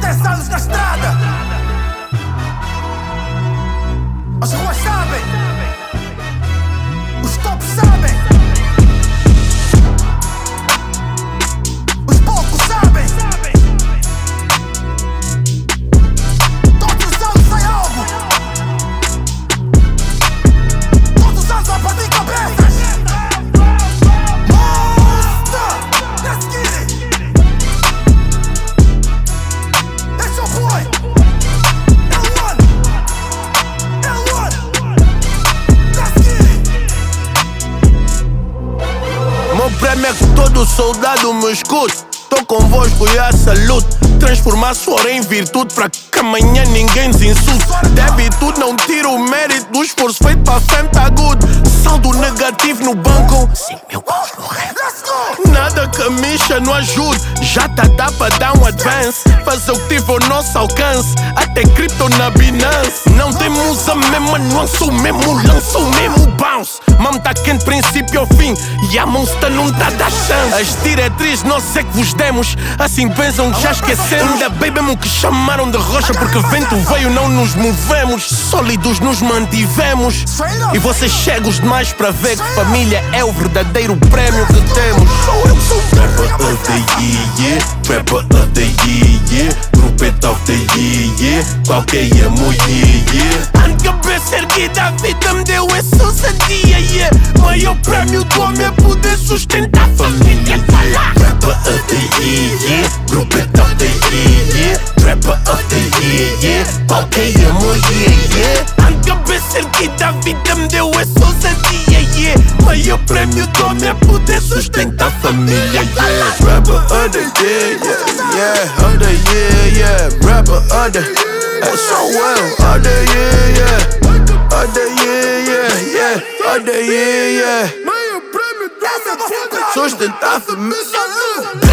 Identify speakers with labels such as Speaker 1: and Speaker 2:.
Speaker 1: 10 anos na estrada. As ruas sabem, os topos sabem, os poucos sabem. Todos os anos sai algo, todos os anos vai partir cabeças. Monster, let's get it. That's your boy.
Speaker 2: Meu prêmio é que todo soldado me escute. Tô convosco e a salute. Transformar suor em virtude pra que amanhã ninguém nos insulte. Débito não tira o mérito do esforço feito pra fame tá good. Saldo negativo no banco, 5.000 gols no rap. Nada que a micha não ajude. Já tá dá pra dar um advance. Fazer o que tiver ao nosso alcance. Até cripto na Binance. Não temos a mesma nuance, o mesmo lance, o mesmo bounce. Mamo tá quente princípio ao fim e a monster não tá da chance. As diretrizes nós é que vos demos. Assim pensam que já esquecemos. Ainda bem mesmo que chamaram de rocha, porque vento veio não nos movemos. Sólidos nos mantivemos. E vocês cegos demais para ver que família é o verdadeiro prémio que temos. Eu sou rapper of the year, yeah. Rapper of the year, yeah. Grupeta of the year, yeah. Qualquer é mulher, yeah. Ando cabeça erguida, a vida me deu essa ousadia, yeah. Maior prémio do homem é poder sustentar a família. Rapper of the year, yeah. Grupeta of the year, yeah. Rapper of the year, yeah. Qualquer é mulher, yeah. Ando cabeça erguida, a vida me deu essa ousadia, yeah. Maior prémio do homem é poder sustentar a família, yeah. Rapper of the year, yeah, yeah. Of the year, yeah. Rapper of the SOL of the year, yeah. Of the year, yeah, yeah. Of the year, yeah. Sustentar a família.